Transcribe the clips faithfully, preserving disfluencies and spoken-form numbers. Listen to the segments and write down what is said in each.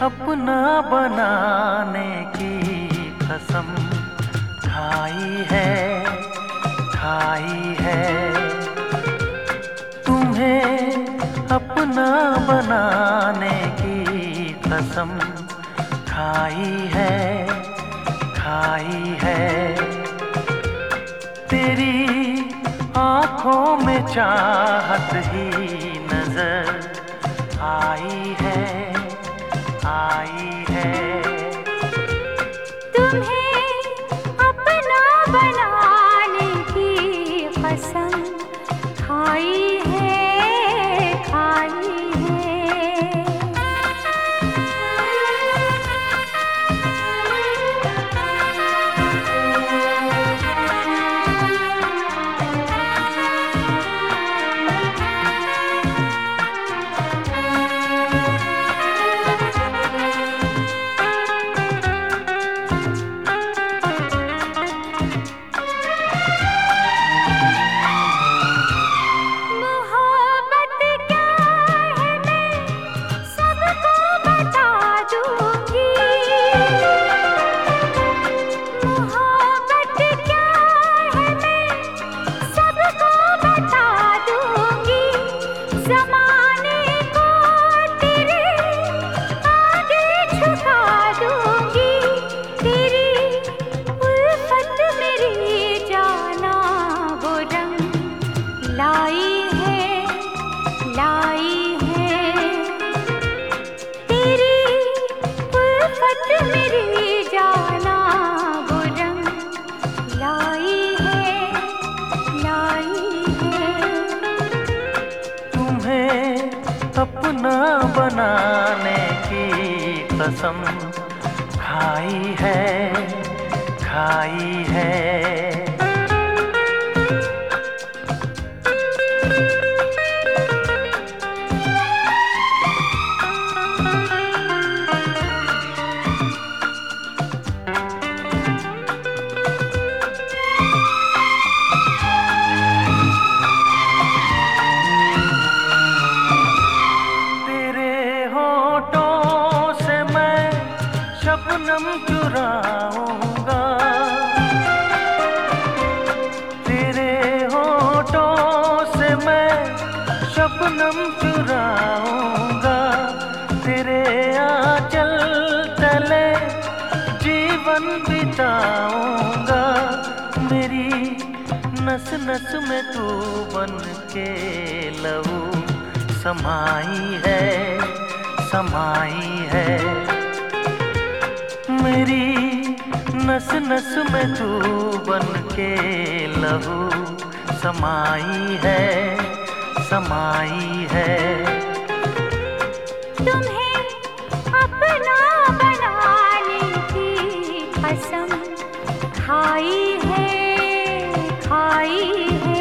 अपना बनाने की कसम खाई है, खाई है। तुम्हें अपना बनाने की कसम खाई है, खाई है। तेरी आँखों में चाहत ही नजर आई है, आई है। तुम्हें अपना बनाने की कसम खाई है, खाई है। लाई है, लाई है। तेरी उल्फत मेरी जाना वो रंग लाई है, लाई है। तुम्हें अपना बनाने की कसम खाई है, खाई है। शबनम चुराऊंगा तेरे होठों से, मैं शबनम चुराऊंगा। तेरे आंचल तले जीवन बिताऊंगा। मेरी नस नस में तू बन के लहू समाई है, समाई है। मेरी नस नस में तू बन के लहू समाई है, समाई है। तुम्हें अपना बनाने की कसम खाई है, खाई है।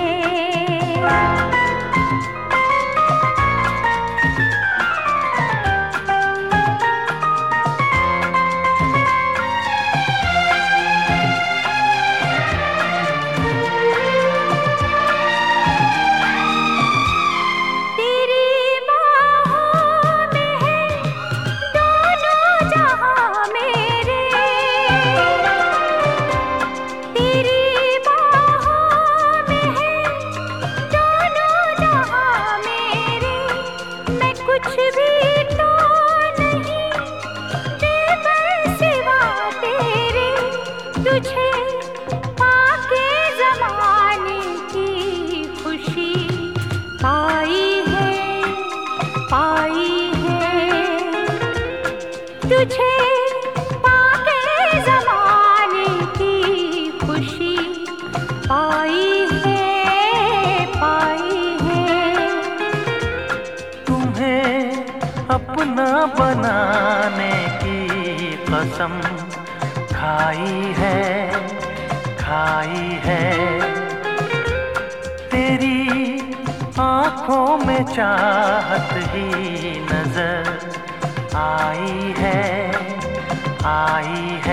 तुझे पाके ज़माने की खुशी पाई है, पाई है। तुझे पाके ज़माने की खुशी पाई है, पाई है। तुम्हें अपना बनाने की कसम खाई है, खाई है। तेरी आँखों में चाहत ही नजर आई है, आई है।